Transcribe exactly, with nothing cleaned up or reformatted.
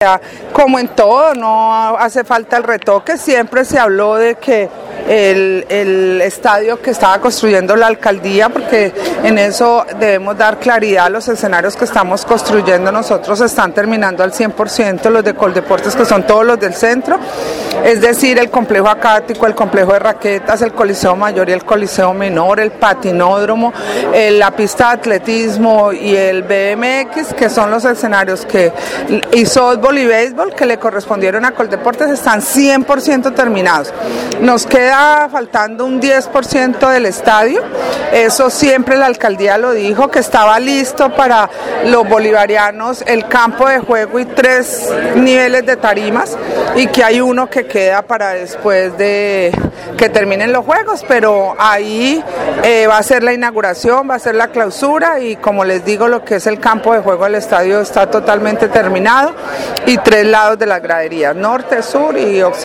Como en todo, no hace falta el retoque, siempre se habló de que el, el estadio que estaba construyendo la alcaldía, porque en eso debemos dar claridad, los escenarios que estamos construyendo nosotros están terminando al cien por ciento, los de Coldeportes, que son todos los del centro, es decir, el complejo acático, el complejo de raquetas, el coliseo mayor y el coliseo menor, el patinódromo, la pista de atletismo y el B M X, que son los escenarios que hizo y béisbol que le correspondieron a Coldeportes, están cien por ciento terminados. Nos queda faltando un diez por ciento del estadio, eso siempre la alcaldía lo dijo, que estaba listo para los bolivarianos el campo de juego y tres niveles de tarimas, y que hay uno que queda para después de que terminen los juegos, pero ahí eh, va a ser la inauguración, va a ser la clausura, y como les digo, lo que es el campo de juego del estadio está totalmente terminado, y tres lados de las graderías, norte, sur y occidente.